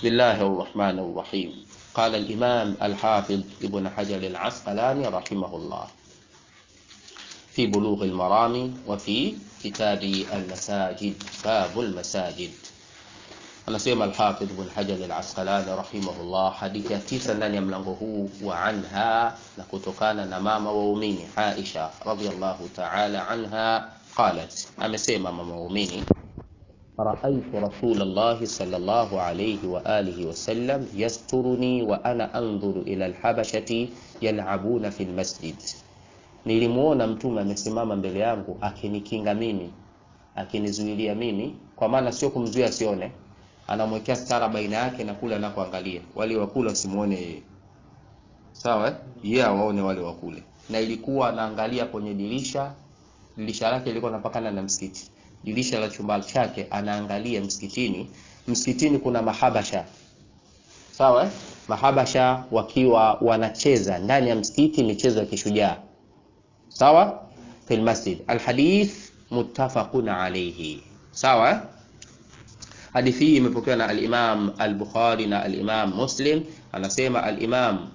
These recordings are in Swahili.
بسم الله الرحمن الرحيم. قال الإمام الحافظ ابن حجر العسقلاني رحمه الله في بلوغ المرام وفي كتاب المساجد باب المساجد. Anasema al-Hafidh Ibn Hajar al-Asqalani rahimahullah, hadithi ya 9 ndani ya mlango huu, wa anha, na kutokana na mama waumini Aisha radhiyallahu ta'ala anha, qalat, amesema mama waumini, ra'aytu Rasulullah sallallahu alayhi wa alihi wa sallam yasturuni wa ana anzuru ila al-habashati yal'abuna fi al-masjid. Nilimuona mtume amesimama mbele yangu akinikinga mimi, akinizuilia mimi, kwa maana sio kumzuia asione, anamwekea stara baina yake na kule anakoangalia. Wale wakula usimuone yeye, sawa, yeye waone wale wakule. Na ilikuwa anaangalia kwenye dirisha lake lilikuwa linapakana na msikiti, dirisha la chumba chake anaangalia msikitini. Msikitini kuna mahabasha, sawa, mahabasha wakiwa wanacheza ndani ya msikiti michezo ya kishujaa, sawa, fil masjid. Alhadith muttafaqun alayhi, sawa. Hadithi hii imepokewa na al-Imam al-Bukhari na al-Imam Muslim. Anasema al-Imam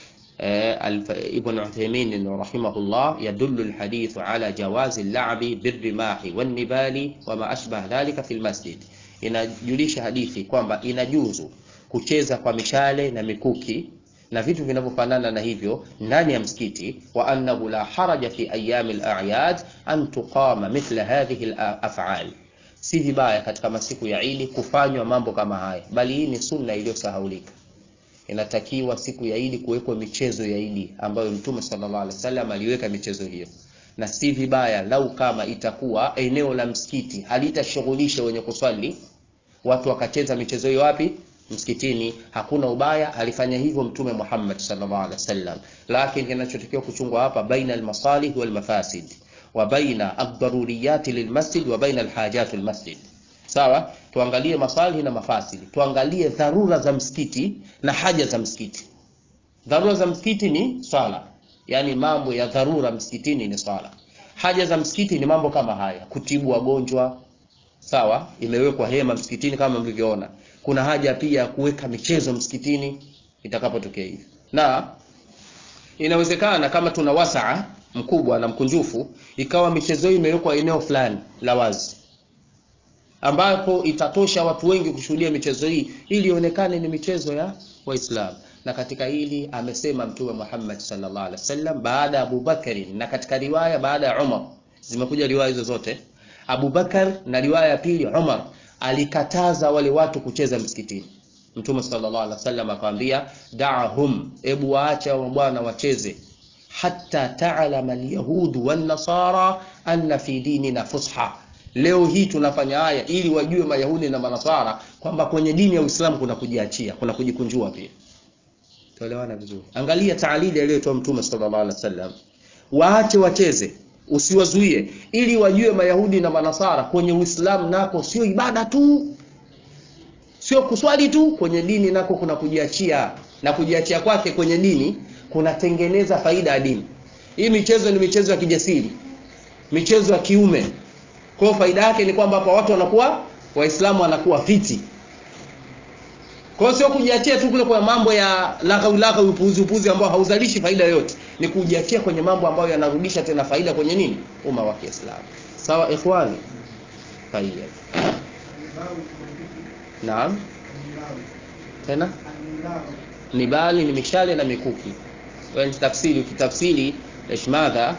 Ibn Uthaymeen rahimahullah, yadullu al-hadith ala jawazi al-la'bi bir-rimahi wan-nibali wa ma ashbah dhalika fi al-masjid. Inajulisha hadithi kwamba inajuzu kucheza kwa mishale na mikuki na vitu vinavyofanana na hivyo ndani ya msikiti, wa annahu la haraja fi ayyam al-a'yad an tuqama mithla hadhihi al-af'al. Si vibaya katika masiku ya Eid kufanywa mambo kama haya, bali hii ni sunna iliyosahaulika. Inatakiwa siku ya Eid kuwekwa michezo ya Eid ambayo Mtume sallallahu alaihi wasallam aliweka michezo hiyo. Na si vibaya lau kama itakuwa eneo la msikiti halitashughulisha wenye kuswali, watu wakacheza michezo hiyo wapi? Msikitini. Hakuna ubaya, alifanya hivyo Mtume Muhammad sallallahu alaihi wasallam. Lakini kinachotakiwa kuchungwa hapa baina al-masalih wal mafasid, wa baina ad-daruriyat lilmasjid wa baina al-hajat lilmasjid. Sawa, tuangalie masalih na mafasili, tuangalie dharura za msikiti na haja za msikiti. Dharura za msikiti ni swala, yani mambo ya dharura msikitini ni swala. Haja za msikiti ni mambo kama haya, kutibu wagonjwa, sawa, imewekwa hema msikitini kama mlivyoona. Kuna haja pia ya kuweka michezo msikitini itakapotokea hivi. Na inawezekana kama tuna wasaa mkubwa na mkunjufu, ikawa michezo hii imewekwa eneo fulani la wazi ambapo itatosha watu wengi kushuhudia michezo hii ili ionekane ni michezo ya Waislamu. Na katika hili amesema Mtume Muhammad sallallahu alaihi wasallam baada ya Abu Bakar, na katika riwaya baada ya Umar, zimekuja riwaya hizo zote, Abu Bakar na riwaya ya pili Umar, alikataza wale watu kucheza msikitini. Mtume sallallahu alaihi wasallam akamwambia, da'ahum, ebu waacha wa bwana wacheze, hatta ta'lama al-yahud wan-nasara anna fi dinina fusha. Leo hii tunafanya haya ili wajue Mayahudi na Manasara kwamba kwenye dini ya Uislamu kuna kujiachia, kuna kujikunjua pia. Tuelewana vizuri. Angalia taalili aliyotoa Mtume sallallahu alaihi wasallam, waache wacheze, usiwazuie, ili wajue Mayahudi na Manasara kwenye Uislamu nako sio ibada tu, sio kuswali tu, kwenye dini nako kuna kujiachia, na kujiachia kwake kwenye dini kunatengeneza faida ya dini. Hii michezo ni michezo ya kijasiri, michezo ya kiume. Kwa faida yake ni kwamba hapa watu wanakuwa Waislamu, wanakuwa fiti. Kwa sio kujiachia tu kule kwa mambo ya lagha upuzi ambao hauzalishi faida yoyote, ni kujiachia kwenye mambo ambayo yanarudisha tena faida kwenye nini? Umma wa Kiislamu. Sawa ikhwani? Tayeb. Naam. Tena? Nibali ni mishale na mikuki. Wewe tafsiri, ukitafsiri ishmadha,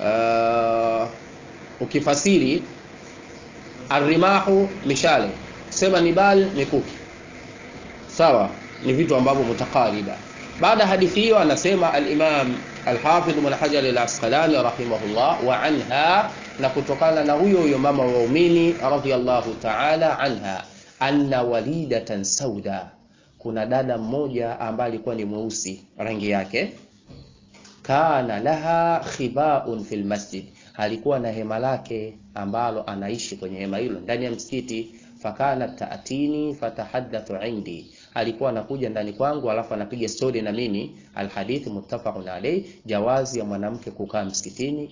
ukifasiri arrimahu mishale, sema nibal mikuki, sawa, ni vitu ambavyo mutakariba. Baada hadithi hiyo anasema al-Imam al-Hafidh Ibn Hajar al-Asqalani rahimahullah, wa anha, na kutokana na huyo mama waumini radhiyallahu ta'ala anha, anna walidatan sauda, kuna dada mmoja ambaye alikuwa ni mweusi rangi yake, kana laha khibaun fil masjid, alikuwa na hema lake ambalo anaishi kwenye hema hilo ndani ya msikiti. Fakana taatini fatahaddathu indi, alikuwa anakuja ndani kwangu alafu anapiga story na mimi. Alhadith muttafaqun alayh, jawazi ya mwanamke kukaa msikitini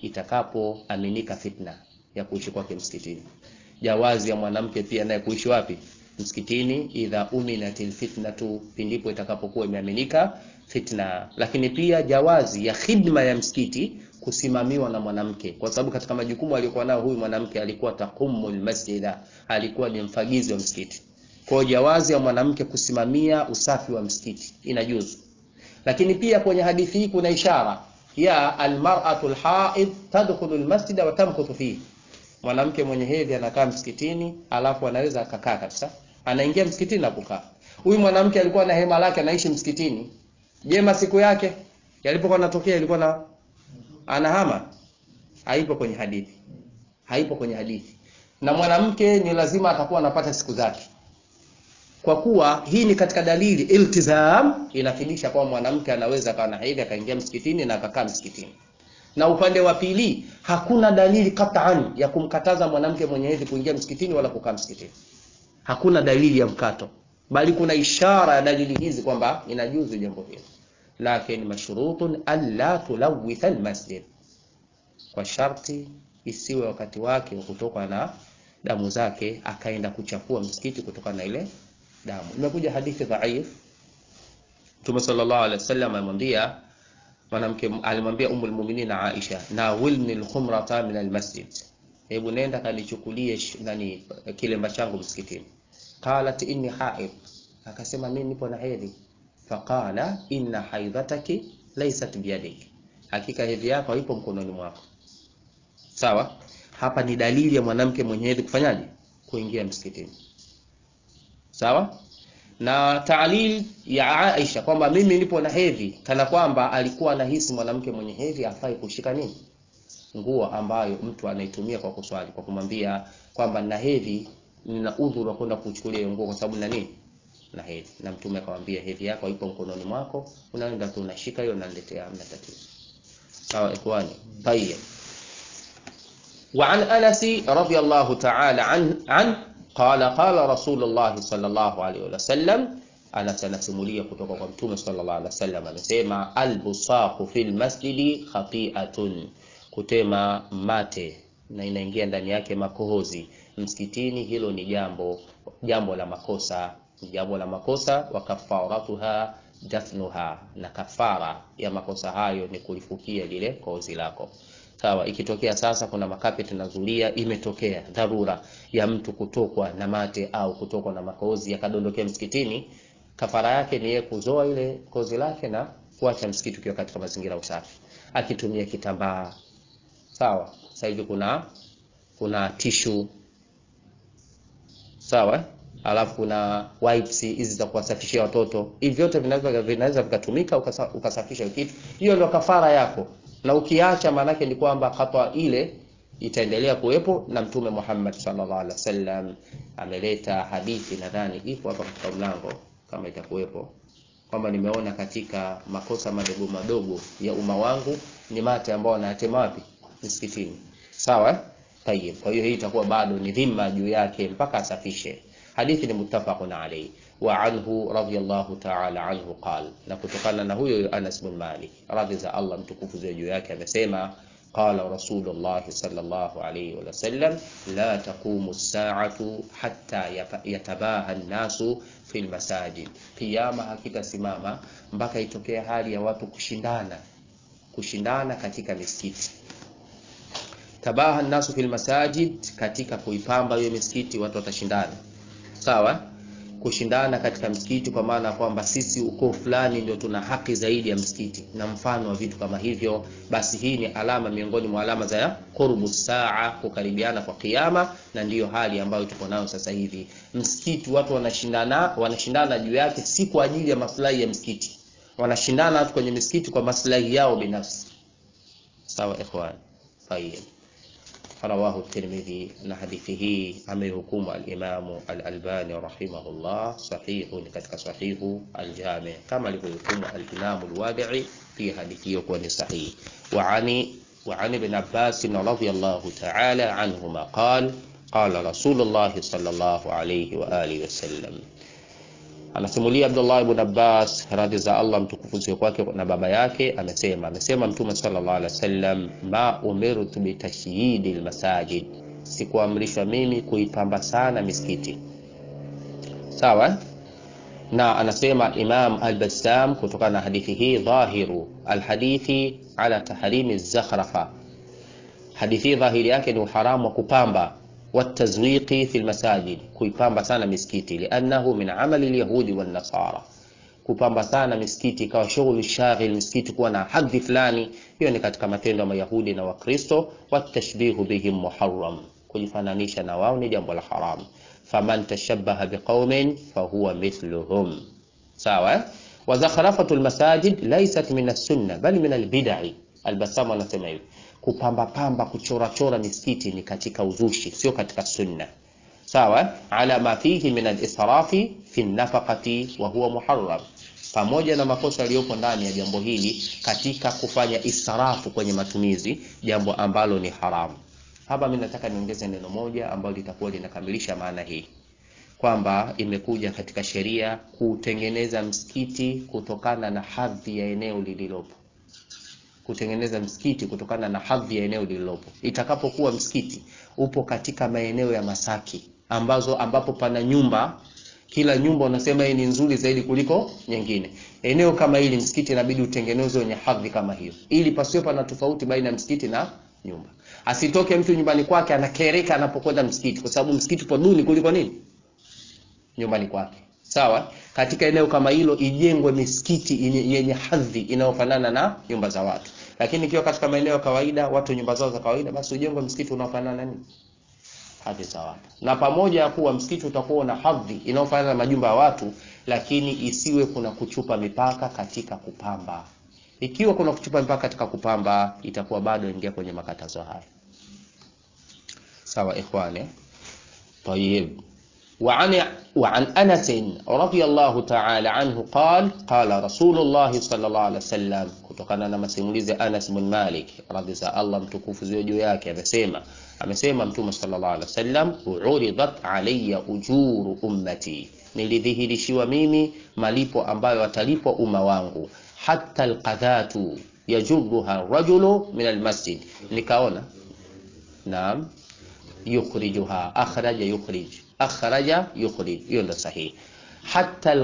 itakapoaminika fitna ya kuishi kwake msikitini. Jawazi ya mwanamke pia naye kuishi wapi? msikitini idha uminatil fitnatu, pindipo itakapokuwa imeaminika fitna. Lakini pia jawazi ya khidma ya msikiti kusimamiwa na mwanamke, kwa sababu katika majukumu aliyokuwa nayo huyu mwanamke alikuwa taqumul masjida, alikuwa ni mfagizi wa msikiti. Kwa jawazi ya mwanamke kusimamia usafi wa msikiti inajuzu. Lakini pia kwenye hadithi hii kuna ishara ya almar'atu alhaid tadkhulu almasjida wa tamkuthu fihi, mwanamke mwenye hedhi anakaa msikitini alafu anaweza akakaa kabisa, anaingia msikitini na kukaa. Huyu mwanamke alikuwa na hema lake, anaishi msikitini. Je, masiku yake yalipokuwa yanatokea ilikuwa na anahama? Haipo kwenye hadithi, haipo kwenye hadithi. Na mwanamke ni lazima atakuwa anapata siku zake, kwa kuwa hii ni katika dalili iltizam, inafidisha kwa mwanamke anaweza kana hedhi akaingia msikitini na akakaa msikitini. Na upande wa pili hakuna dalili qat'an ya kumkataza mwanamke mwenye hedhi kuingia msikitini wala kukaa msikitini. Hakuna dalili ya mkato, bali kuna ishara ya dalili hizi kwamba inajuzu jambo hili. Lakini mashrutun alla tulawitha almasjid, kwa sharti isiwe wakati wake kutoka na damu zake akaenda kuchafua msikiti kutoka na ile damu. Imekuja hadithi dhaif, Mtume sallallahu alaihi wasallam amwambia mwanamke, alimwambia Ummul Mu'minin Aisha, na wilni al-khumrata min al-masjid, hebu nenda kanichukulie nani kilemba changu msikitini. Qalat inni haid, akasema mimi nipo na hedhi. Faqala inna haidhataki laysat biyadik, hakika hedhi yako haipo mkononi mwako. Sawa, hapa ni dalili ya mwanamke mwenye hedhi kufanyaje? Kuingia msikitini. Sawa? Na ta'lil ya Aisha kwamba mimi nipo na hedhi, kana kwamba alikuwa anahisi mwanamke mwenye hedhi afai kushika nini? Nguo ambayo mtu anaitumia kwa kuswali, kwa kumwambia kwamba nina hedhi, nina udhuru wa kwenda kuchukulia nguo kwa sababu na nini? Na hedhi. Na Mtume akamwambia hedhi yako ipo mkononi mwako, unaenda tu unashika hiyo unaletea, hamna tatizo. Sawa ikhwani? Tayeb. Wa an Anas radiyallahu ta'ala an qala qala Rasulullah sallallahu alayhi wasallam, Anas anasimulia kutoka kwa Mtume sallallahu alayhi wasallam amesema, albusaqu fil masjidi khati'atun, kutema mate na inaingia ndani yake makohozi msikitini, hilo ni jambo la makosa, jambo la makosa. Wa kafaratuha dafnuha, na kafara ya makosa hayo ni kulifukia lile kohozi lako. Sawa, ikitokea sasa kuna makapeti na zulia, imetokea dharura ya mtu kutokwa na mate au kutokwa na makohozi yakadondokea msikitini, kafara yake ni yeye kuzoa ile kohozi lake na kuacha msikiti ukiwa katika mazingira usafi, akitumia kitambaa. Sawa, sasa hivi kuna tissue. Sawa, alafu kuna wipes hizi za kuwasafishia watoto. Hivi vyote vinaweza vikatumika ukasafisha kitu. Hiyo ndio kafara yako. Na ukiacha maana yake ni kwamba khata ile itaendelea kuwepo. Na Mtume Muhammad sallallahu alaihi wasallam ameleta hadithi, nadhani ipo hapa katika mlango kama itakuwepo, kwamba nimeona katika makosa madogo madogo ya umma wangu ni mate ambao wanayatema wapi? Msikitini. Sawa? Tayeb. Kwa hiyo hii itakuwa bado ni dhima juu yake mpaka asafishe. Hadithi ni muttafaqun alayhi. Wa anhu radiyallahu ta'ala anhu qala, na kutokana na huyo Anas bin Malik radhi za Allah mtukufu juu yake amesema, qala Rasulullah sallallahu alayhi wa sallam, la taqumu as-sa'atu hatta yatabaha an-nasu fil masajid, kiyama hakitasimama mpaka itokee hali ya watu kushindana katika misikiti. Tabaha an-nasu fil masajid, katika kuipamba hiyo misikiti watu watashindana. Sawa, kushindana katika msikiti kwa maana kwamba sisi uko fulani ndio tuna haki zaidi ya msikiti na mfano wa vitu kama hivyo. Basi hii ni alama miongoni mwa alama za qurbu saa, kukaribiana kwa kiyama, na ndiyo hali ambayo tuko nayo sasa hivi. Msikiti watu wanashindana juu yake, si kwa ajili ya maslahi ya msikiti, wanashindana watu kwenye misikiti kwa maslahi yao binafsi. Sawa ikhwan? Tayeb. رواه الترمذي، na hadithi hii amehukumu al-Imam al-Albani rahimahullah sahihu, katika sahihu al-Jami', kama alivyohukumu al-Imam al-Wadi'i fi hadithi hiyo kuwa ni sahihi. Wa ani ibn Abbas radhiyallahu ta'ala anhuma qala Rasulullah sallallahu alayhi wa alihi wasallam, anasimulia Abdullah ibn Abbas radhi za Allah mtukufu ziwe kwake na baba yake, amesema Mtume sallallahu alaihi wasallam, ma umirtu bi tashyidil masajid, sikuamrishwa mimi kuipamba sana misikiti. sawa. Na anasema Imam al-Bassam kutokana na hadithi hii, dhahiru alhadithi ala tahrimi zakhrafa, hadithi dhahiri yake ni uharamu wa kupamba, watazwiqi fil masajid, kuipamba sana misikiti, li'annahu min amali alyahudi wan nasara, kupamba sana misikiti ikawa shughuli shaghil misikiti kuwa na hadhi fulani, hiyo ni katika matendo ya Mayahudi na Wakristo. Watashbihu bihim muharram, kujifananisha na wao ni jambo la haramu. Faman tashabbaha biqaumin fahuwa mithluhum, sawa. Wa zakhrafatul masajid laysat min as-sunnah bali min al-bid'i. Al-Bassam anasema hivi, kupamba pamba kuchora chora misikiti ni katika uzushi, sio katika sunna, sawa. Ala ma fihi min al-israfi fi an-nafaqati wa huwa muharram, pamoja na makosa yaliyopo ndani ya jambo hili katika kufanya israfu kwenye matumizi, jambo ambalo ni haramu. Hapa mimi nataka niongeze neno moja ambalo litakuwa linakamilisha maana hii, kwamba imekuja katika sheria kutengeneza msikiti kutokana na hadhi ya eneo lililopo, kutengeneza msikiti kutokana na hadhi ya eneo lililopo. Itakapokuwa msikiti upo katika maeneo ya Masaki ambapo pana nyumba, kila nyumba unasema hii ni nzuri zaidi kuliko nyingine, eneo kama hili msikiti inabidi utengenezwe wenye hadhi kama hiyo, ili pasiwe pana tofauti baina ya msikiti na nyumba. Asitoke mtu nyumbani kwake anakereka anapokwenda msikiti, kwa sababu msikiti upo duni kuliko nini, nyumbani kwake, sawa. Katika eneo kama hilo ijengwe misikiti yenye hadhi inayofanana na nyumba za watu. Lakini ikiwa katika maeneo ya kawaida, watu nyumba zao za kawaida, basi ujengwe msikiti unaofanana na nini, hadhi za watu. Na pamoja ya kuwa msikiti utakuwa na hadhi inayofanana na majumba ya watu, lakini isiwe kuna kuchupa mipaka katika kupamba. Ikiwa kuna kuchupa mipaka katika kupamba, itakuwa bado ingia kwenye makatazo haya, sawa ikhwani. طيب. وعن أنس رضي الله تعالى عنه قال رسول الله صلى الله عليه وسلم, kutokana na masimulizi Anas bin Malik radhi za Allah mtukufu ziwe juu yake, amesema Mtume sallallahu alaihi wasallam, uridat alayya ujuru ummati, nilidhihirishiwa mimi malipo ambayo watalipwa umma wangu, hatta alqadhatu yajurruha rajulu min almasjid, nikaona naam, yukhrijuha, akhraja yukhrij, hiyo ndio sahihi. Hatta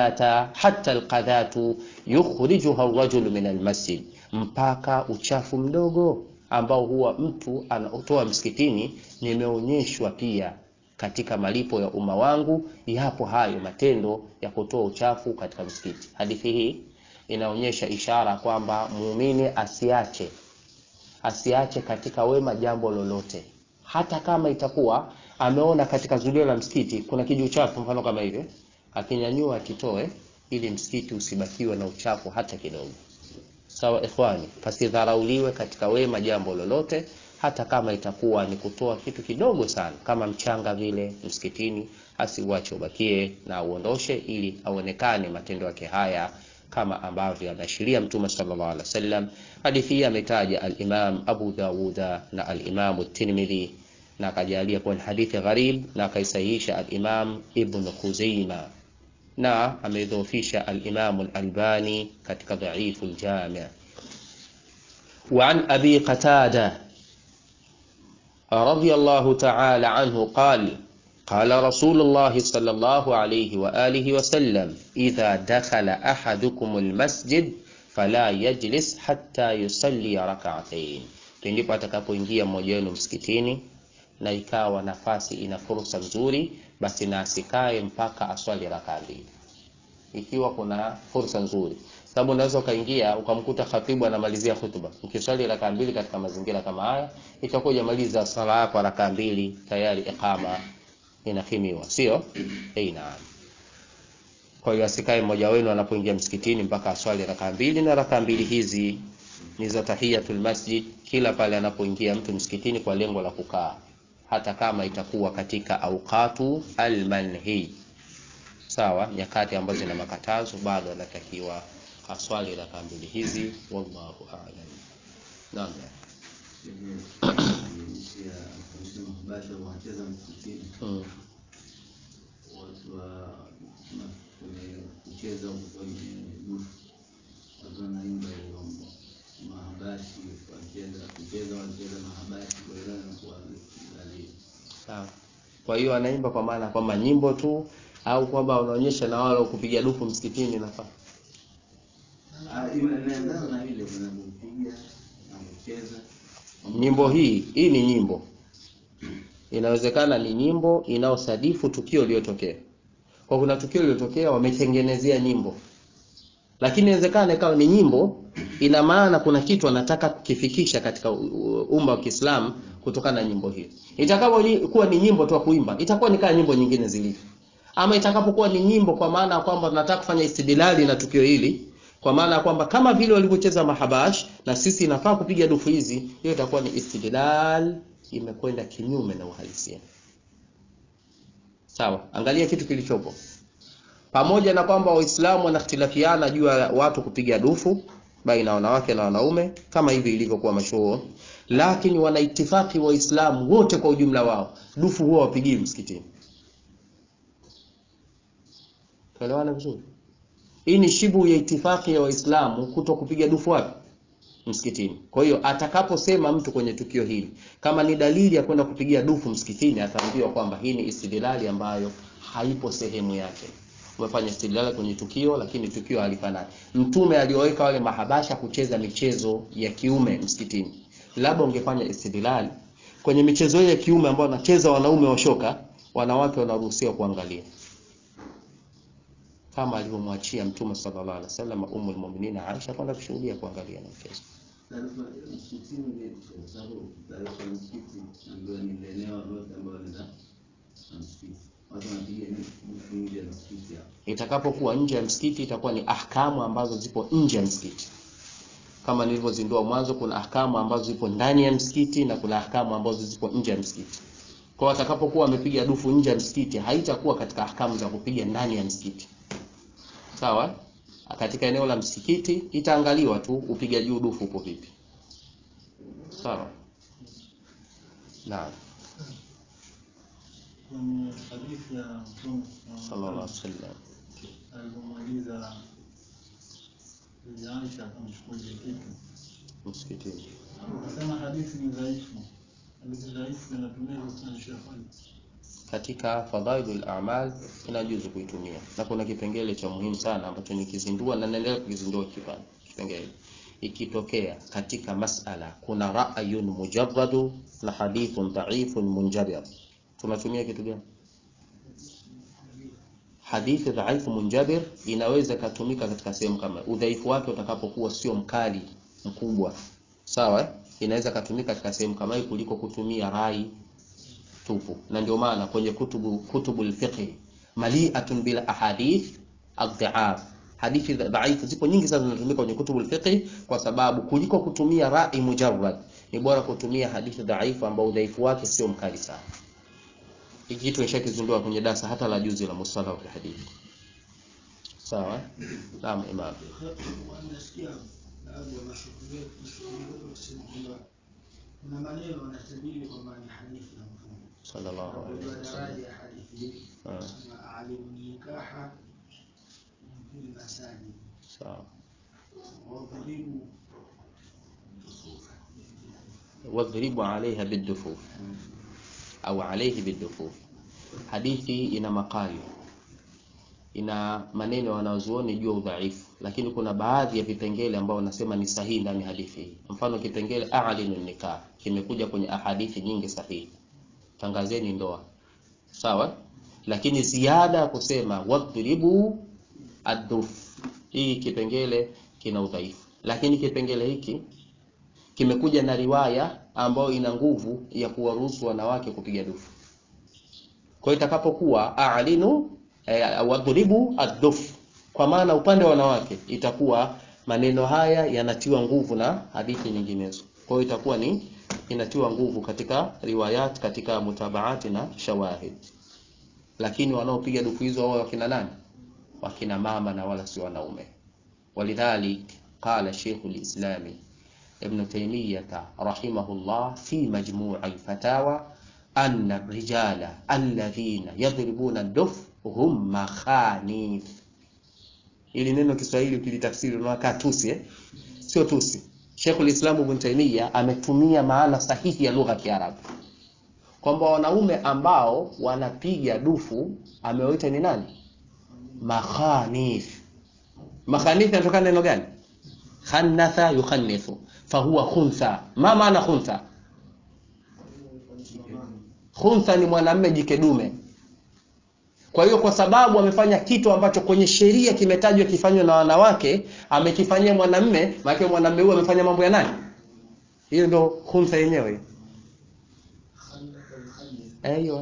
alqadhatu yukhrijuha ar-rajulu min al-masjid, mpaka uchafu mdogo ambao huwa mtu anautoa msikitini, nimeonyeshwa pia katika malipo ya umma wangu yapo hayo matendo ya kutoa uchafu katika msikiti. Hadithi hii inaonyesha ishara kwamba muumini asiache katika wema jambo lolote, hata kama itakuwa ameona katika zulio la msikiti kuna kiji uchafu mfano kama hivi, akinyanyua akitoe, ili msikiti usibakiwe na uchafu hata kidogo, sawa ikhwani. Pasidharauliwe katika wema jambo lolote, hata kama itakuwa ni kutoa kitu kidogo sana kama mchanga vile msikitini, asiuache ubakie na uondoshe, ili aonekane matendo yake haya kama ambavyo ameashiria Mtume sallallahu alaihi wasallam. Hadithi hii ametaja al-Imam Abu Dawud na al-Imam at-Tirmidhi, na akajalia kwa hadithi gharib, na akaisahihisha al-Imam Ibn Khuzaimah, na amedhoofisha al-Imam al-Albani katika Dha'if al-Jami'. Wa an Abi Qatada radiyallahu ta'ala anhu qala Rasulullah sallallahu alayhi wa alihi wa sallam, idha dakhala ahadukum al-masjid fala yajlis hatta yusalli rak'atayn, ndipo atakapoingia mmoja wenu msikitini na ikawa nafasi ina fursa nzuri, basi na asikae mpaka aswali rakaa mbili. Ikiwa kuna fursa nzuri, sababu unaweza kaingia ukamkuta khatibu anamalizia hutuba, ukiswali rakaa mbili katika mazingira kama haya, itakuwa jamaliza sala yako rakaa mbili, tayari iqama inahimiwa, sio? Naam. Kwa hiyo asikae mmoja wenu anapoingia msikitini mpaka aswali rakaa mbili, na rakaa mbili hizi ni za tahiyatul masjid, kila pale anapoingia mtu msikitini kwa lengo la kukaa, hata kama itakuwa katika awqatu al-manhi, sawa, nyakati ambazo zina makatazo, bado anatakiwa aswali rakaa mbili hizi. Wallahu a'lam. Naam. Kwa hiyo anaimba kwa maana kwamba nyimbo tu, au kwamba unaonyesha na wale kupiga dufu msikitini nafaa? Ile inaendana na ile unampiga na kucheza. Nyimbo hii ni nyimbo. Inawezekana ni nyimbo inaosadifu tukio lililotokea. Kwa kuna tukio lililotokea wametengenezea nyimbo. Lakini inawezekana ikawa ni nyimbo ina maana kuna kitu anataka kukifikisha katika umma wa Kiislamu kutokana na nyimbo hiyo. Itakapokuwa ni nyimbo tu kuimba, itakuwa ni kama nyimbo nyingine zilivyo. Ama itakapokuwa ni nyimbo kwa maana kwamba tunataka kufanya istidlali na tukio hili, kwa maana kwamba kama vile walivyocheza mahabash na sisi inafaa kupiga dufu hizi, hiyo itakuwa ni istidlal imekwenda kinyume na uhalisia. Sawa, angalia kitu kilichopo. Pamoja na kwamba Waislamu wanakhtilafiana juu ya watu kupiga dufu baina wanawake na wanaume kama hivi ilivyokuwa mashuhuri, lakini wana itifaki Waislamu wote kwa ujumla wao, dufu huwa wapigii msikitini. Tuelewana vizuri? Hii ni shibu ya itifaki ya Waislamu kuto kupiga dufu wapi? Msikitini. Kwa hiyo atakaposema mtu kwenye tukio hili kama ni dalili ya kwenda kupigia dufu msikitini, ataambiwa kwamba hii ni istidlali ambayo haipo sehemu yake. Umefanya istidlali kwenye tukio lakini tukio halifanani. Mtume alioweka wale mahabasha kucheza michezo ya kiume msikitini, labda ungefanya istidlali kwenye michezo ya kiume ambayo wanacheza wanaume washoka, wanawake wanaruhusiwa kuangalia, kama alivyomwachia Mtume sallallahu alaihi wasallam Ummul Mu'minin Aisha kwenda kushuhudia kuangalia na mchezo. Msikitini ni sababu taarifa msikiti ndio ni eneo lote ambalo ni msikiti. Watu wanapiga nje ya msikiti. Itakapokuwa nje ya msikiti itakuwa ni ahkamu ambazo zipo nje ya msikiti. Kama nilivyozindua mwanzo, kuna ahkamu ambazo zipo ndani ya msikiti na kuna ahkamu ambazo zipo nje ya msikiti. Kwa atakapokuwa amepiga dufu nje ya msikiti, haitakuwa katika ahkamu za kupiga ndani ya msikiti. Sawa? Katika eneo la msikiti itaangaliwa tu upigaji dufu uko vipi. Sawa? Naam. Kwenye hadithi ya Mtume sallallahu alaihi wasallam alipomaliza Aisha akamchukulia kitu msikitini, akasema hadithi ni dhaifu. Hadithi dhaifu inatumika kwa shafani katika fadhailul a'mal inajuzu kuitumia, na kuna kipengele cha muhimu sana ambacho nikizindua na naendelea kukizindua kipengele. Ikitokea katika masala kuna ra'yun mujarrad na hadithun dha'ifun munjabir, tunatumia kitu gani? Hadithi dhaifu munjabir inaweza kutumika katika sehemu kama udhaifu wake utakapokuwa sio mkali mkubwa, sawa, inaweza kutumika katika sehemu kama hii kuliko kutumia rai tupu. Na ndio maana kwenye kutubul fiqh mali'atun bil ahadith ad-dha'af, hadithi dhaifu zipo nyingi sana zinatumika kwenye kutubul fiqh, kwa sababu kuliko kutumia rai mujarrad ni bora kutumia hadithi dhaifu ambayo udhaifu wake sio mkali sana. Hiki kitu nishakizindua kwenye darasa hata la juzi la mustalah wa hadithi. Sawa? Naam imam. Wanasikia baadhi ya mashuhuri kusema kwamba kuna maneno wanasajili kwamba ni hadithi ya Mtume sallallahu alaihi wasallam. Hadithi na alimnikaha fil masajid. Sawa. Wadhribu alaiha bidufuf au alayhi bidufuf. Hadithi ina makali, ina maneno wanazuoni juu udhaifu, lakini kuna baadhi ya vipengele ambao wanasema ni sahihi ndani hadithi hii. Mfano kipengele a'linun nikah kimekuja kwenye ahadithi nyingi sahihi, tangazeni ndoa, sawa, lakini ziada kusema wadhribu ad-duf, hii kipengele kina udhaifu. Lakini kipengele hiki kimekuja na riwaya ambayo ina nguvu ya kuwaruhusu wanawake kupiga dufu. Kwa hiyo itakapokuwa a'linu wadhribu ad-duf, kwa maana upande wa wanawake itakuwa maneno haya yanatiwa nguvu na hadithi nyinginezo. Kwa hiyo itakuwa ni inatiwa nguvu katika riwayat, katika mutabaati na shawahid. Lakini wanaopiga dufu hizo wao wakina nani? Wakina mama na wala si wanaume. Walidhalik qala Sheikh al-Islam Ibn Taymiyyah rahimahullah fi majmu' al-fatawa anna ar-rijala alladhina yadribuna ad-duf hum makhanif. Ili neno Kiswahili ukilitafsiri unakaa tusi, sio tusi. Sheikh al-Islam Ibn Taymiyyah ametumia maana sahihi ya lugha ya Kiarabu. kwamba wanaume ambao wanapiga dufu amewaita ni nani? Makhanith. Makhanith yanatokana neno gani? Khanatha yukhannithu fahuwa khuntha. Ma maana khuntha? Khuntha ni mwanamume jike dume. Kwa hiyo kwa sababu amefanya kitu ambacho kwenye sheria kimetajwa kifanywe na wanawake, amekifanyia mwanamume, maana mwanamume huyo amefanya mambo ya nani? Hiyo ndio khuntha yenyewe. Aiyo.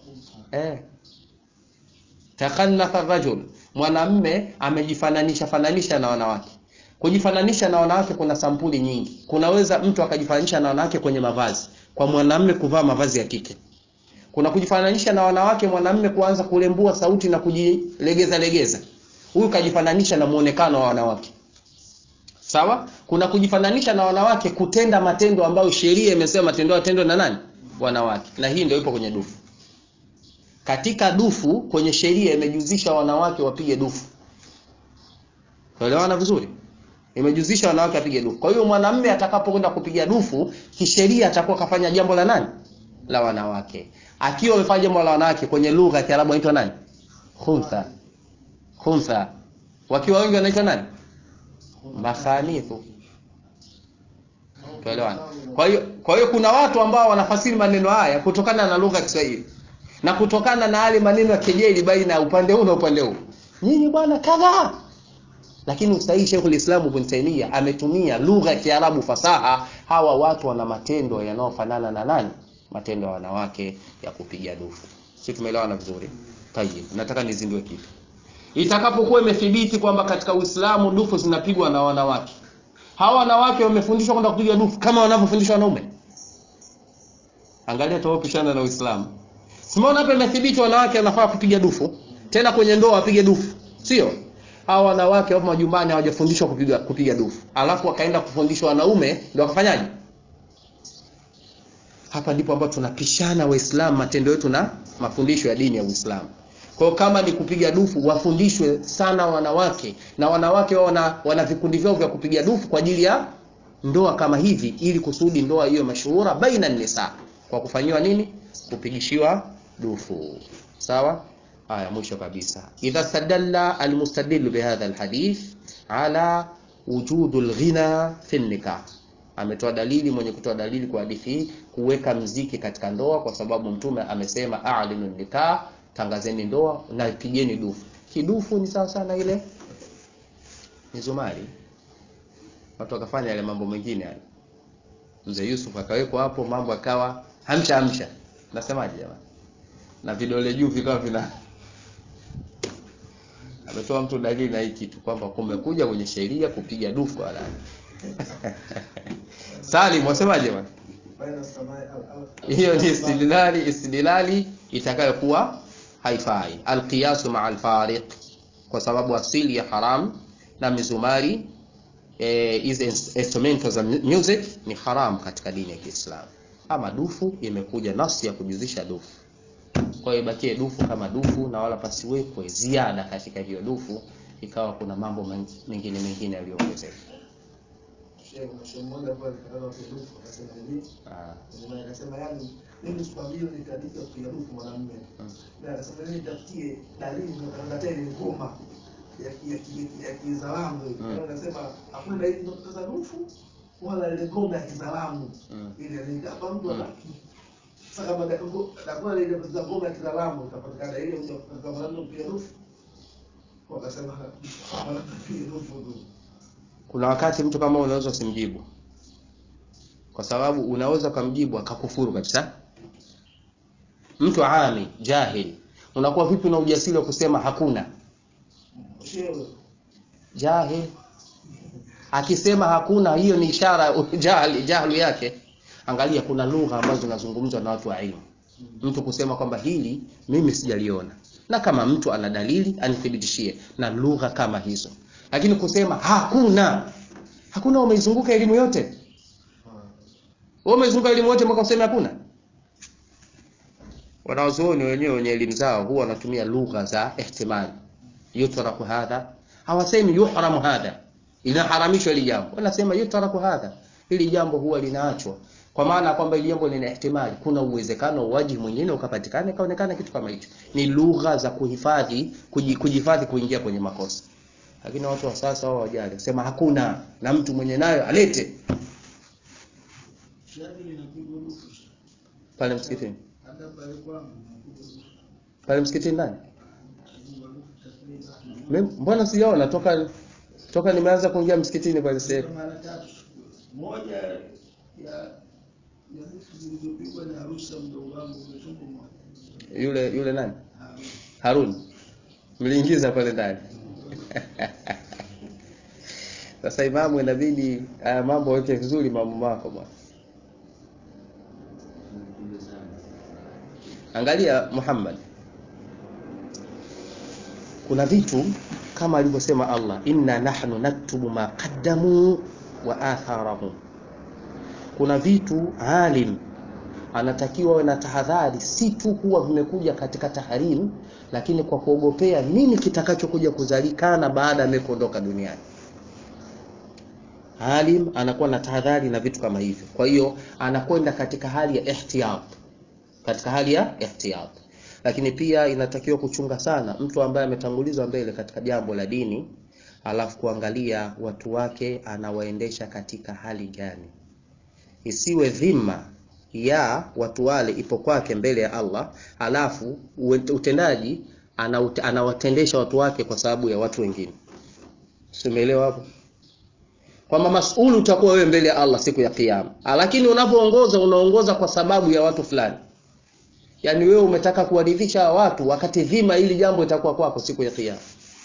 Takhanatha rajul, mwanamume amejifananisha na wanawake. Kujifananisha na wanawake kuna sampuli nyingi. Kunaweza mtu akajifananisha na wanawake kwenye mavazi, kwa mwanamume kuvaa mavazi ya kike. Kuna kujifananisha na wanawake, mwanamume kuanza kulembua sauti na kujilegeza. Huyu kajifananisha na muonekano wa wanawake. Sawa? Kuna kujifananisha na wanawake kutenda matendo ambayo sheria imesema matendo na nani? Wanawake. Na hii ndio ipo kwenye dufu. Katika dufu kwenye sheria imejuzisha wanawake wapige dufu. Tuelewana vizuri? Imejuzisha wanawake wapige dufu. Kwa hiyo mwanamume atakapokwenda kupiga dufu, kisheria atakuwa kafanya jambo la nani? La wanawake. Akiwa amefanya jambo la wanawake kwenye lugha ya Kiarabu inaitwa nani? Khuntha. Khuntha. Wakiwa wengi wanaitwa nani? Makhanithu. Tuelewana? Kwa hiyo kuna watu ambao wanafasiri maneno haya kutokana na lugha ya Kiswahili na kutokana na yale maneno ya kejeli baina upande huu na upande huu. Nyinyi bwana kadhaa. Lakini usahihi Sheikhul Islam Ibn Taymiyyah ametumia lugha ya Kiarabu fasaha. Hawa watu wana matendo yanayofanana na nani? Matendo ya wanawake ya kupiga dufu. Sisi tumeelewana vizuri? Tayeb. Nataka nizindue kitu. Itakapokuwa imethibiti kwamba katika Uislamu dufu zinapigwa na wanawake, hawa wanawake wamefundishwa kwenda kupiga dufu kama wanavyofundishwa wanaume. Angalia tofauti na Uislamu. Simaona hapa imethibiti wanawake wanafaa kupiga dufu, tena kwenye ndoa wapige dufu. Sio? Hawa wanawake wapo majumbani hawajafundishwa kupiga dufu. Alafu wakaenda kufundishwa wanaume ndio wakafanyaje? Hapa ndipo ambapo tunapishana Waislamu matendo yetu na mafundisho ya dini ya Uislamu. Kwa kama ni kupiga dufu wafundishwe sana wanawake, na wanawake wao wana vikundi vyao vya kupiga dufu kwa ajili ya ndoa kama hivi, ili kusudi ndoa hiyo mashuhura baina nisa kwa kufanyiwa nini? Kupigishiwa dufu. Sawa? Haya, mwisho kabisa. Idha sadalla almustadillu bihadha alhadith ala wujudul ghina fi nikah. Ametoa dalili, mwenye kutoa dalili kwa hadithi hii, kuweka mziki katika ndoa, kwa sababu mtume amesema a'linu nikah, tangazeni ndoa na pigeni dufu. Kidufu ni sawa sana ile mizumari. Watu wakafanya yale mambo mengine yale. Mzee Yusuf akawekwa hapo, mambo akawa hamsha. Nasemaje jamani? Na vidole juu vikawa vina. Ametoa mtu dalili na hii kitu kwamba kumekuja kwenye sheria kupiga dufu halali. Salim, wasemaje bwana? Hiyo ni istidlali itakayokuwa haifai. Alqiyasu ma'a alfariq, kwa sababu asili ya haram na mizumari is instrumentals of music ni haram katika dini ya Kiislamu. Ama dufu imekuja nafsi ya kujuzisha dufu. Kwa hiyo bakie dufu kama dufu, na wala pasiwekwe ziada katika hiyo dufu ikawa kuna mambo mengine yaliyoongezeka. Mmoja kwa dufu akasema hivi, akasema yani mimi sikwambia ni hadithi ya kupiga mwanamume. Na akasema mimi nitafutie dalili za tena ngoma ya kizalamu. Anasema hakuna dalili za dufu wala ile ngoma ya kizalamu. Ile ni kama mtu sasa baada ya kwa ile ngoma ya kizalamu utapatikana ile kama mwanamume kupiga dufu. Wakasema kupiga dufu. Kuna wakati mtu kama unaweza usimjibu, kwa sababu unaweza kumjibu akakufuru kabisa. Mtu ami jahili, unakuwa vipi na ujasiri wa kusema hakuna? Jahil akisema hakuna, hiyo ni ishara jahili yake. Angalia, kuna lugha ambazo zinazungumzwa na watu wa ilmu. Mtu kusema kwamba hili mimi sijaliona, na kama mtu ana dalili anithibitishie na lugha kama hizo. Lakini kusema hakuna umeizunguka elimu yote. Wewe umezunguka elimu yote mpaka useme hakuna? Wanazuoni wenyewe wenye elimu zao huwa wanatumia lugha za ihtimali. Yutraku hadha, hawasemi yuhramu hadha, inaharamishwa hili jambo. Wanasema yutraku hadha, hili jambo huwa linaachwa. Kwa maana kwamba ile jambo lina ihtimali, kuna uwezekano wajihi mwingine ukapatikana kaonekana kitu kama hicho. Ni lugha za kuhifadhi, kujihifadhi kuingia kwenye makosa. Lakini watu wa sasa wao wajali, sema hakuna na mtu mwenye nayo alete. Pale msikitini. Pale msikitini nani? Mbona sijaona toka nimeanza kuingia msikitini pale sasa. Moja ya vitu zilizopigwa na Arusha mdogo wangu umechombo moja. Yule nani? Harun. Mliingiza pale ndani. Sasa imamu inabidi mambo yote vizuri mambo yako bwana. Angalia Muhammad. Kuna vitu kama alivyosema Allah, inna nahnu naktubu ma qaddamu wa atharahum. Kuna vitu alim anatakiwa na tahadhari, si tu kuwa vimekuja katika tahrim, lakini kwa kuogopea nini kitakachokuja kuzalikana baada ya kuondoka duniani. Alim anakuwa na tahadhari na vitu kama hivyo. Kwa hiyo anakwenda katika hali ya ihtiyat. Lakini pia inatakiwa kuchunga sana mtu ambaye ametangulizwa mbele katika jambo la dini, alafu kuangalia watu wake anawaendesha katika hali gani. Isiwe dhima ya watu wale ipo kwake mbele ya Allah, alafu utendaji anawatendesha watu wake kwa sababu ya watu wengine. Umeelewa hapo? Kwamba mas'ulu utakuwa wewe mbele ya Allah siku ya kiyama, lakini unapoongoza unaongoza kwa sababu ya watu fulani. Yaani wewe umetaka kuwaridhisha watu wakati dhima ili jambo itakuwa kwako siku ya kiyama.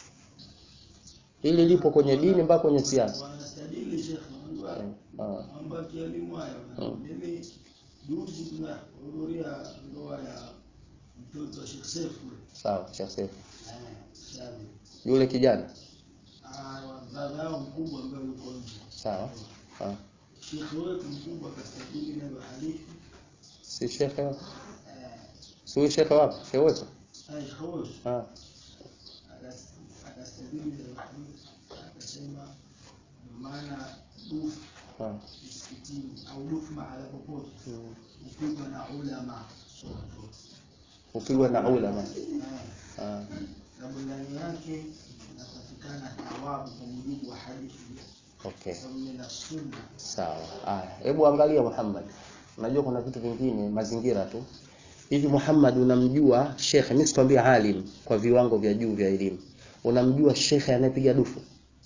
Hili lipo kwenye dini mpaka kwenye siasa. Wanastadili Sheikh ambaye elimu haya. Mimi juzi tunahudhuria ndoa ya mtoto wa Sheikh Seif. Sawa, Sheikh Seif. Yule kijana. Baba yao mkubwa ambaye yuko nje. Sawa. Sheikh wetu mkubwa kastadili na hadithi. Si Sheikh. Sio Sheikh wapi? Sheikh wetu. Akastadili na hadithi. Akasema maana dufu msikitini au dufu mahala popote upigwa na ulama. Upigwa na ulama. Sababu ndani yake inapatikana thawabu kwa mujibu wa hadithi. Okay. Sababu sunna. Sawa. Hebu angalia Muhammad. Unajua kuna vitu vingine mazingira tu. Hivi Muhammad unamjua Sheikh, mimi sikwambia alim kwa viwango vya juu vya elimu. Unamjua Sheikh anayepiga dufu?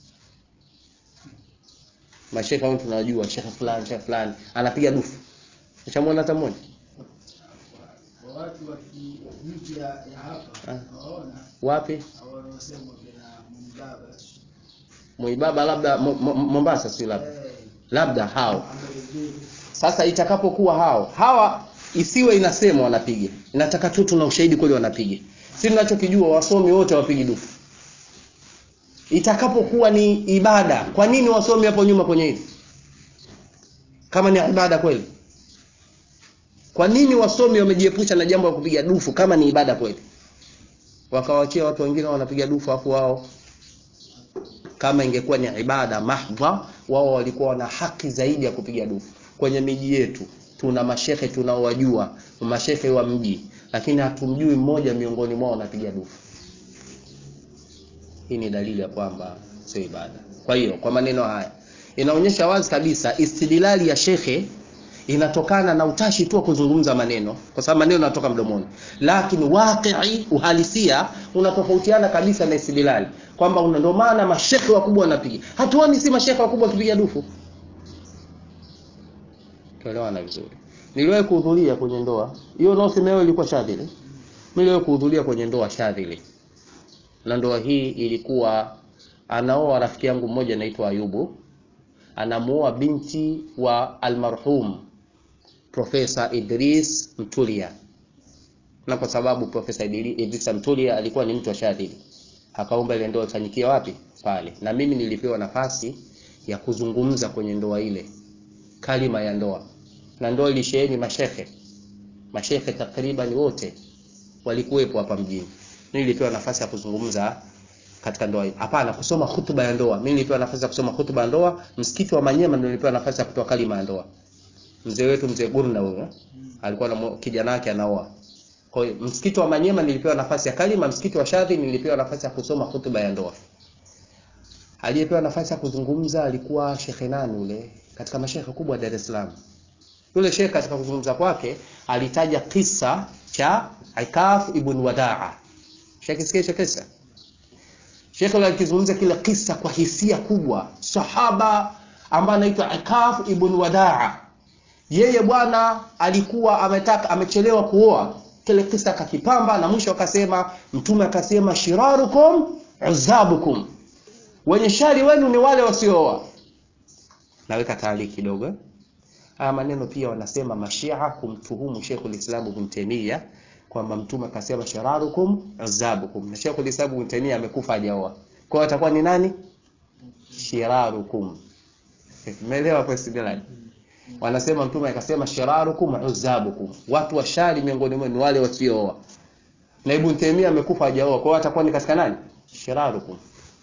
Masheikh wao tunajua Sheikh fulani anapiga dufu. Ushamwona hata mmoja? Watu wa nchi ya hapa waona wapi? Wanasema kuna Muibaba labda Mombasa, si labda hao. Sasa itakapokuwa hawa isiwe inasemwa wanapiga, nataka tu tuna ushahidi kweli wanapiga. Si tunachokijua wasomi wote wapigi dufu. Itakapokuwa ni ibada, kwa nini wasomi hapo nyuma kwenye hili? Kama ni ibada kweli, kwa nini wasomi wamejiepusha na jambo la kupiga dufu kama ni ibada kweli? Wakawaachia watu wengine wanapiga dufu afu wao. Kama ingekuwa ni ibada mahdha, wao walikuwa na haki zaidi ya kupiga dufu. Kwenye miji yetu tuna mashehe tunaowajua, mashehe wa mji, lakini hatumjui mmoja miongoni mwao anapiga dufu. Hii ni dalili ya kwamba sio ibada. Kwa hiyo kwa maneno haya inaonyesha wazi kabisa istidlali ya shekhe inatokana na utashi tu kuzungumza maneno, kwa sababu maneno yanatoka mdomoni, lakini waqi'i uhalisia unatofautiana kabisa na istidlali, kwamba ndio maana mashekhe wakubwa wanapiga. Hatuoni si mashekhe wakubwa wakipiga dufu. Tuelewana vizuri. Niliwahi kuhudhuria kwenye ndoa hiyo, nao semeo ilikuwa shadhili. Mimi niliwahi kuhudhuria kwenye ndoa shadhili, na ndoa hii ilikuwa anaoa rafiki yangu mmoja anaitwa Ayubu, anamuoa binti wa almarhum Profesa Idris Mtulia. Na kwa sababu Profesa Idris Mtulia alikuwa ni mtu wa shadhili, akaomba ile ndoa ifanyikie wapi? Pale. Na mimi nilipewa nafasi ya kuzungumza kwenye ndoa ile, kalima ya ndoa. Na ndoa ilisheheni mashehe takriban wote walikuwepo hapa mjini. Mimi nilipewa nafasi ya kuzungumza katika ndoa hii. Hapana, kusoma hutuba ya ndoa. Mimi nilipewa nafasi ya kusoma hutuba ya ndoa. Msikiti wa Manyema ndio nilipewa nafasi ya kutoa kalima ya ndoa. Mzee wetu mzee Gurna huyo alikuwa na kijana wake anaoa. Kwa hiyo msikiti wa Manyema nilipewa nafasi ya kalima, msikiti wa Shadhi nilipewa nafasi ya kusoma hutuba ya ndoa. Aliyepewa nafasi ya kuzungumza alikuwa Sheikh nani yule katika mashaikh kubwa Dar es Salaam. Yule sheikh katika kuzungumza kwake alitaja kisa cha Ikaf ibn Wadaa. Sheikh kisa. Sheikh alikizungumza kile kisa kwa hisia kubwa. Sahaba ambaye anaitwa Ikaf ibn Wadaa. Yeye bwana alikuwa amechelewa kuoa. Kile kisa akakipamba na mwisho akasema, mtume akasema shirarukum uzabukum. Wenye shari wenu ni wale wasiooa. Naweka taaliki kidogo. Haya maneno pia wanasema Mashia kumtuhumu Sheikhul Islam Ibn Taymiyyah kwamba mtume akasema shirarukum uzabukum. Na Sheikhul Islam Ibn Taymiyyah amekufa hajaoa. Kwa hiyo atakuwa ni nani? Shirarukum. Umeelewa hapo istidlal? Wanasema mtume akasema shirarukum uzabukum. Watu wa shari miongoni mwenu wale wasiooa. Na Ibn Taymiyyah amekufa hajaoa. Kwa hiyo atakuwa ni katika nani? Shirarukum.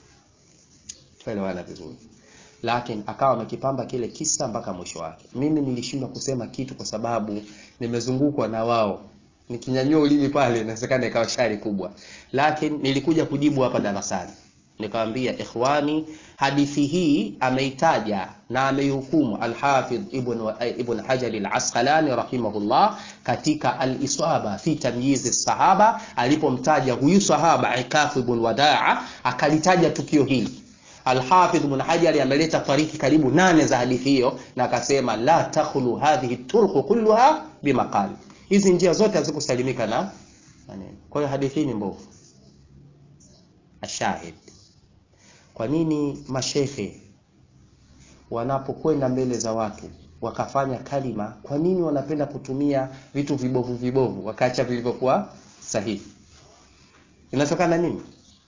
Tuelewana vizuri. Lakini akawa amekipamba kile kisa mpaka mwisho wake. Mimi nilishindwa kusema kitu kwa sababu nimezungukwa na wao. Nikinyanyua ulimi pale inawezekana ikawa shari kubwa. Lakini nilikuja kujibu hapa darasani. Nikamwambia ikhwani, hadithi hii ameitaja na ameihukumu Al-Hafidh Ibn Hajar Al-Asqalani rahimahullah katika Al-Isaba fi Tamyiz as-Sahaba, alipomtaja huyu sahaba Ikaf ibn Wadaa akalitaja tukio hili. Al-Hafidh Ibn Hajar ameleta tariki karibu 8 za hadithi hiyo na akasema la takhlu hadhihi turuq kulluha bimaqal. Hizi njia zote hazikusalimika na maneno. Kwa hiyo hadithi ni mbovu. Ashahid. Kwa nini mashehe wanapokwenda mbele za watu wakafanya kalima, kwa nini wanapenda kutumia vitu vibovu wakaacha vilivyokuwa sahihi? Inatokana nini?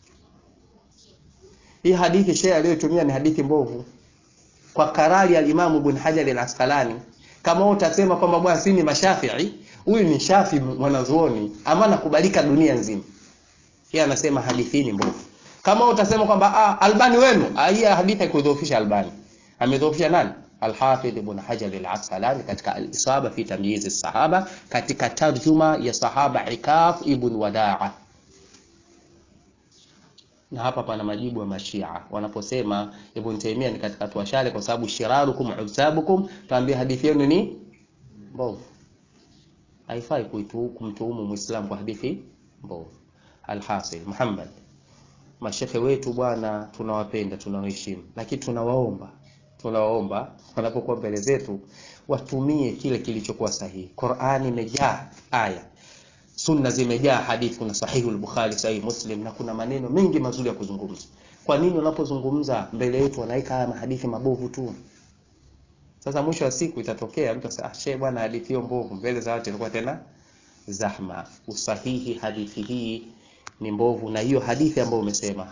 Hii hadithi shehe aliyotumia ni hadithi mbovu. Kwa karari al-Imam Ibn Hajar al-Asqalani, kama utasema kwamba bwana si ni Mashafi'i, huyu ni Shafi mwanazuoni ama nakubalika dunia nzima. Yeye anasema hadithi ni mbovu. Kama utasema kwamba Albani wenu, hii hadithi haikudhoofisha Albani. Amedhoofisha nani? Al-Hafidh Ibn Hajar al-Asqalani katika Al-Isaba fi Tamyiz as-Sahaba, katika tarjuma ya sahaba Ikaf ibn Wadaa. Na hapa pana majibu ya Mashia wanaposema Ibn Taymiyyah ni katika watu washari kwa sababu shirarukum uzabukum, tuambie hadithi yenu ni mbovu. Haifai kumtuhumu Muislamu kwa hadithi mbovu. Alhasil Muhammad, mashehe wetu bwana tunawapenda, tunawaheshimu, lakini tunawaomba wanapokuwa mbele zetu watumie kile kilichokuwa sahihi. Qur'ani imejaa aya, sunna zimejaa hadithi, kuna sahihi al-Bukhari, sahihi Muslim, na kuna maneno mengi mazuri ya kuzungumza. Kwa nini wanapozungumza mbele yetu wanaika haya hadithi mabovu tu? Sasa mwisho wa siku itatokea mtu asema shehe bwana hadithi hiyo mbovu, mbele za watu ilikuwa tena zahma. Usahihi hadithi hii ni mbovu, na hiyo hadithi ambayo umesema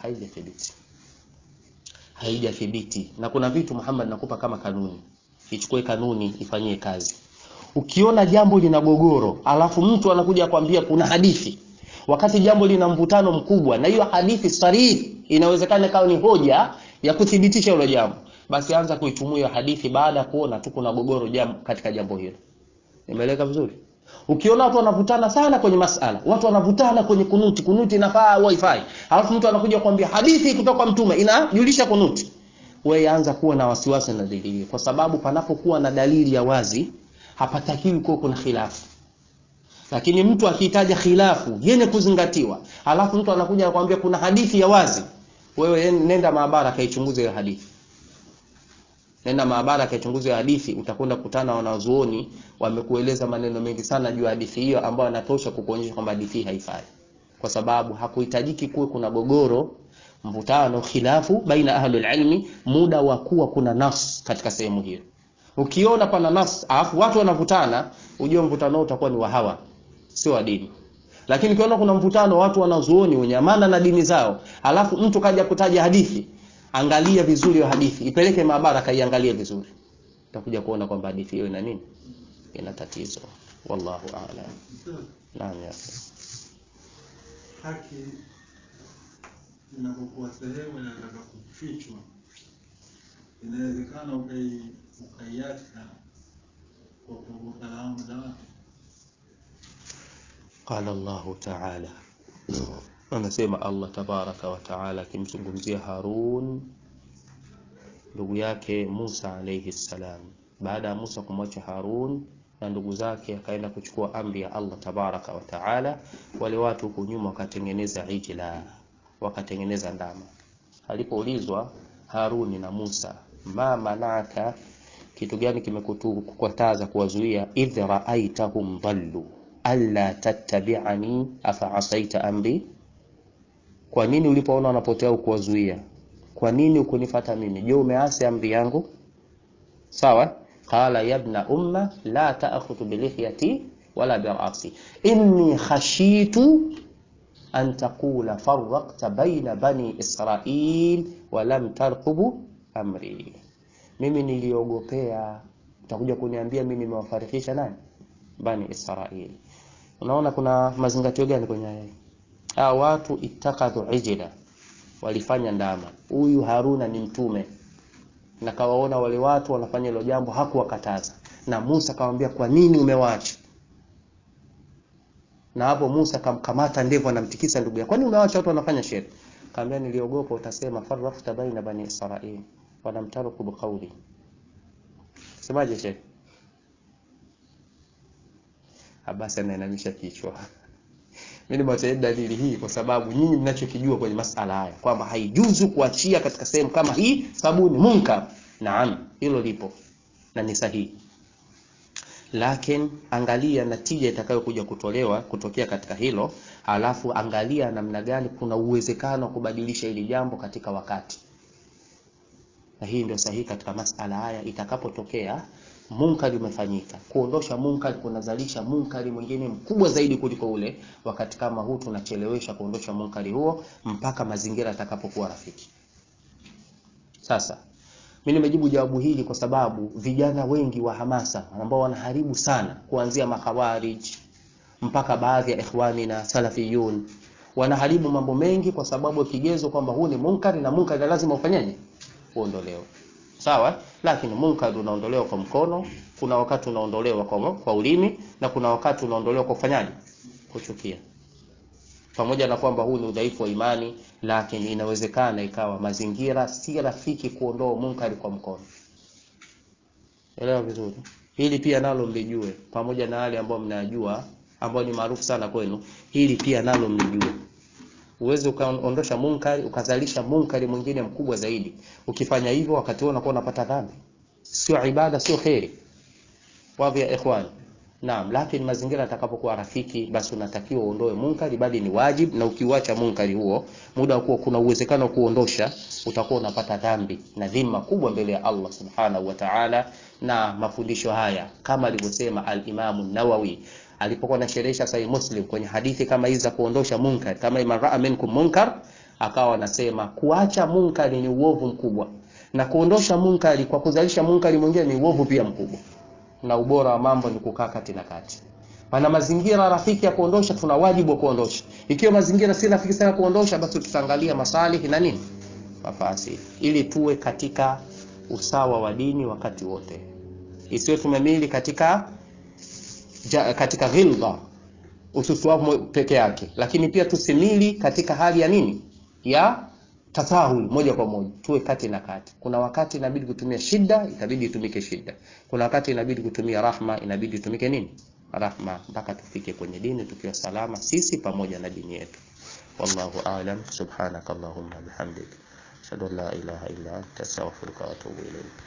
haijathibiti. Na kuna vitu Muhammad nakupa kama kanuni, ichukue kanuni ifanyie kazi. Ukiona jambo lina gogoro alafu mtu anakuja kuambia kuna hadithi, wakati jambo lina mvutano mkubwa na hiyo hadithi sarih inawezekana kawa ni hoja ya kuthibitisha hilo jambo, basi anza kuitumia hadithi baada kuona tu kuna gogoro katika jambo hilo. Nimeeleka vizuri? Ukiona watu wanavutana sana kwenye masala, watu wanavutana kwenye kunuti inafaa wifi, alafu mtu anakuja kuambia hadithi kutoka kwa mtume inajulisha kunuti, wewe anza kuwa na wasiwasi na dalili, kwa sababu panapokuwa na dalili ya wazi hapatakiwi kuwa kuna khilafu. Lakini mtu akitaja khilafu yenye kuzingatiwa, alafu mtu anakuja kukuambia kuna hadithi ya wazi, wewe nenda maabara kaichunguze hiyo hadithi. Nenda maabara kaichunguze hiyo hadithi, utakwenda kukutana wanazuoni wamekueleza maneno mengi sana juu ya hadithi hiyo ambayo yanatosha kukuonyesha kwamba hadithi haifai. Kwa sababu hakuhitajiki kuwe kuna gogoro, mvutano, khilafu baina ahlul ilmi muda wa kuwa kuna nas katika sehemu hiyo. Ukiona pana nas alafu watu wanavutana, ujue mvutano utakuwa ni wa hawa, sio wa dini. Lakini ukiona kuna mvutano watu wanazuoni wenye amana na dini zao, alafu mtu kaja kutaja hadithi, angalia vizuri hiyo hadithi, ipeleke maabara kaiangalie vizuri. Utakuja kuona kwamba hadithi hiyo ina nini? Ina tatizo. Wallahu a'lam. Naam ya. Haki inapokuwa sehemu inataka kufichwa, inawezekana ukaiacha kukumbuka lawama za watu. Qala Allah ta'ala, anasema Allah tabaraka wa taala akimzungumzia Harun ndugu yake Musa alayhi salam. Baada ya Musa kumwacha Harun na ndugu zake, akaenda kuchukua amri ya Allah tabaraka wa taala. Wale watu huko nyuma wakatengeneza ijla, wakatengeneza ndama. Alipoulizwa Haruni na Musa, ma manaka, kitu gani kimekukataza kuwazuia, idh ra'aitahum dhallu alla tattabi'ani afa asaita amri, kwa nini ulipoona wanapotea ukuwazuia, kwa nini ukunifuata mimi, je umeasi amri yangu? Sawa. Qala ya ibna umma la ta'khudhu bi lihyati wala bi ra'si inni khashitu an taqula farraqta bayna bani Israil wa lam tarqubu amri, mimi niliogopea utakuja kuniambia mimi nimewafarikisha nani, bani Israil. Unaona kuna mazingatio gani kwenye haya? Hao watu itakadhu ijla, walifanya ndama. Huyu Haruna ni mtume na kawaona wale watu wanafanya hilo jambo, hakuwakataza. Na Musa akamwambia kwa nini umewaacha? Na hapo Musa kamkamata ndevu, anamtikisa ndugu yake, kwa nini umewaacha watu wanafanya shirki? Akamwambia niliogopa utasema farrafta baina bani Israil wa lam tarku biqawli. Semaje sheikh? Abasi anainamisha kichwa. Mimi nimewataja dalili hii kwa sababu nyinyi mnachokijua kwenye masala haya kwamba haijuzu kuachia katika sehemu kama hii sababu ni munkar. Naam, hilo lipo na ni sahihi. Lakini angalia natija itakayokuja kutolewa kutokea katika hilo, alafu angalia namna gani kuna uwezekano wa kubadilisha hili jambo katika wakati. Na hii ndio sahihi katika masala haya. Itakapotokea munkari umefanyika, kuondosha munkari kunazalisha munkari mwingine mkubwa zaidi kuliko ule. Wakati kama huu tunachelewesha kuondosha munkari huo mpaka mazingira yatakapokuwa rafiki. Sasa mimi nimejibu jawabu hili kwa sababu vijana wengi wa hamasa ambao wanaharibu sana, kuanzia makhawarij mpaka baadhi ya ikhwani na salafiyun, wanaharibu mambo mengi kwa sababu kigezo kwamba huu ni munkari na munkari lazima ufanyaje, uondolewe. Sawa, lakini munkari unaondolewa kwa mkono, kuna wakati unaondolewa kwa ulimi, na kuna wakati unaondolewa kwa kufanyaje, kuchukia. Pamoja na kwamba huu ni udhaifu wa imani, lakini inawezekana ikawa mazingira si rafiki kuondoa munkari kwa mkono. Elewa vizuri. Hili pia nalo mlijue, pamoja na wale ambao mnajua ambao ni maarufu sana kwenu, hili pia nalo mlijue. Uweze ukaondosha munkari ukazalisha munkari mwingine mkubwa zaidi. Ukifanya hivyo wakati huo unakuwa unapata dhambi. Sio ibada, sio khairi. Wapi ya ikhwan? Naam, lakini mazingira yatakapokuwa rafiki, basi unatakiwa uondoe munkari, bali ni wajib. Na ukiuacha munkari huo, muda wa kuwa kuna uwezekano kuondosha, utakuwa unapata dhambi na dhima kubwa mbele ya Allah subhanahu wa ta'ala. Na mafundisho haya kama alivyosema al-Imam an-Nawawi alipokuwa anasherehesha Sahih Muslim kwenye hadithi kama hizi za kuondosha munkar, kama imara minkum munkar, akawa anasema kuacha munkari ni uovu mkubwa, na kuondosha munkari kwa kuzalisha munkari mwingine ni uovu pia mkubwa. Na ubora wa mambo ni kukaa kati na kati. Pana mazingira rafiki ya kuondosha, tuna wajibu wa kuondosha. Ikiwa mazingira si rafiki sana kuondosha, basi tutaangalia masalihi na nini, mafasi, ili tuwe katika usawa wa dini wakati wote. Isiwe tumemili katika ghilba, ususuavu peke yake, lakini pia tusimili katika hali ya nini, ya tasahul moja kwa moja. Tuwe kati na kati. Kuna wakati inabidi kutumia shida, itabidi itumike shida. Kuna wakati inabidi kutumia rahma, inabidi itumike nini, rahma, mpaka tufike kwenye dini tukiwa salama sisi pamoja na dini yetu. Wallahu a'lam. Subhanakallahumma bihamdika ashhadu an la ilaha illa anta astaghfiruka wa atubu ilayk.